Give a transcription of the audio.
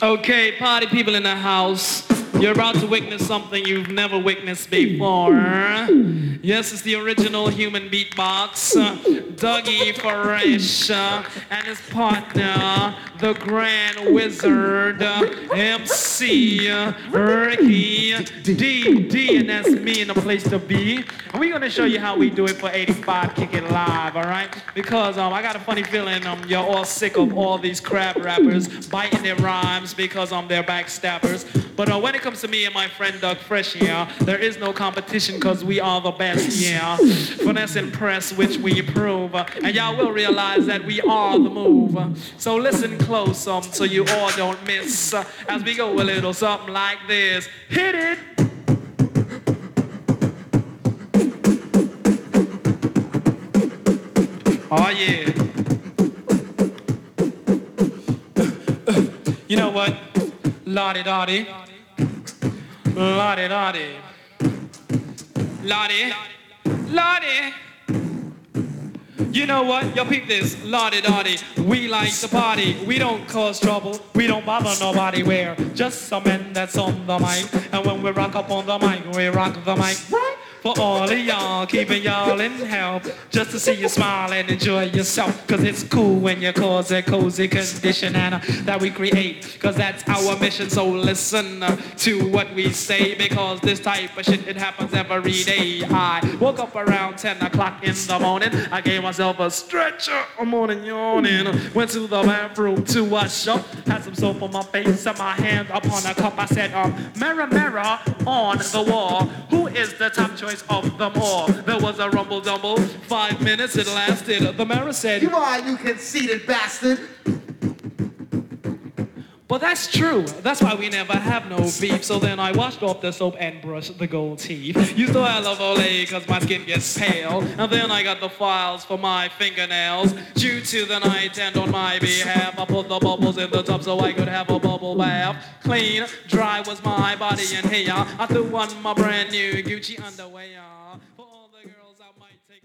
Okay, party people in the house. You're about to witness something you've never witnessed before. Yes, it's the original human beatbox, Dougie Fresh, and his partner, the Grand Wizard, MC Ricky D, and that's me in the place to be. And we're gonna show you how we do it for 85 Kick It Live, all right? Because I got a funny feeling you're all sick of all these crap rappers biting their rhymes because they're backstabbers. But when it comes to me and my friend Doug Fresh, yeah, there is no competition because we are the best, yeah. Finesse and press, which we prove. And y'all will realize that we are the move. So listen close so you all don't miss as we go a little something like this. Hit it! Oh yeah. You know what? La-di-da-di. La-di-da-di. La-di. La-di. You know what? Yo, peep this. La-di-da-di. We like to party. We don't cause trouble. We don't bother nobody. We're just some men that's on the mic. And when we rock up on the mic, we rock the mic. Right? For all of y'all, keeping y'all in health, just to see you smile and enjoy yourself. Cause it's cool when you cause a cozy condition and that we create, cause that's our mission. So listen to what we say, because this type of shit, it happens every day. I woke up around 10 o'clock in the morning. I gave myself a stretcher, a morning yawning. Went to the bathroom to wash up, had some soap on my face and my hand upon a cup. I said, mirror, mirror on the wall, who is the top choice of them all? There was a rumble dumble, 5 minutes it lasted. The mirror said, "You are, you conceited bastard." Well, that's true. That's why we never have no beef. So then I washed off the soap and brushed the gold teeth. Used to have Olay cause my skin gets pale. And then I got the files for my fingernails. Due to the night and on my behalf, I put the bubbles in the tub so I could have a bubble bath. Clean, dry was my body and hair. I threw on my brand new Gucci underwear.